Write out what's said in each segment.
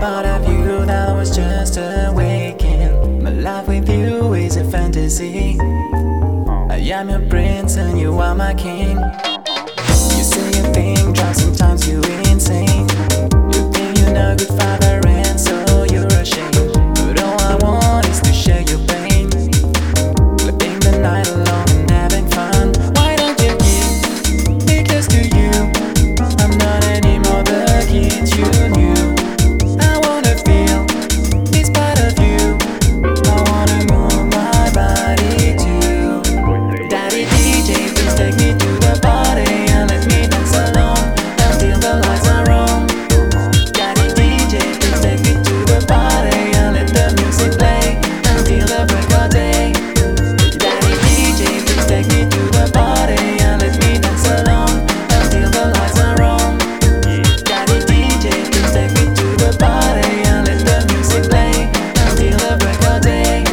part of you that was just awakened. My life with you is a fantasy. I am your prince and you are my king. You say you think drive, sometimes you insane. You think you're not good father and so you're ashamed. But all I want is to share your pain, living the night alone and having fun. Why don't you give me close to you? I'm not anymore the kid you knew. I wanna feel this part of you. I wanna move my body too. Daddy DJ, please take me to the party and let me dance alone until the lights are on. Daddy DJ, please take me to the party and let the music play until the break of day. Daddy DJ, please take me to the party and let me dance alone until the lights are on. Daddy DJ, please take me to the party and let the music play until the break of day.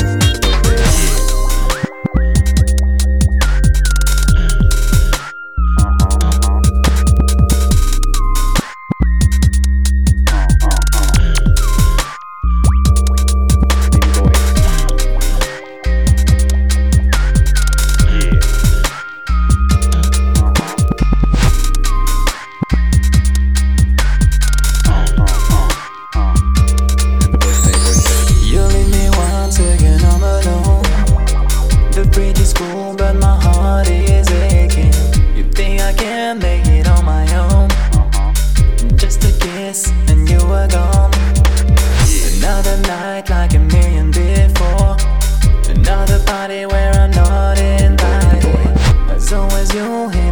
You leave me once again, I'm alone. The bridge is cool, but my heart is aching. You think I can make it on my own? Just a kiss and you were gone. Another night like a million before. Another party where I'm not invited. As always you here.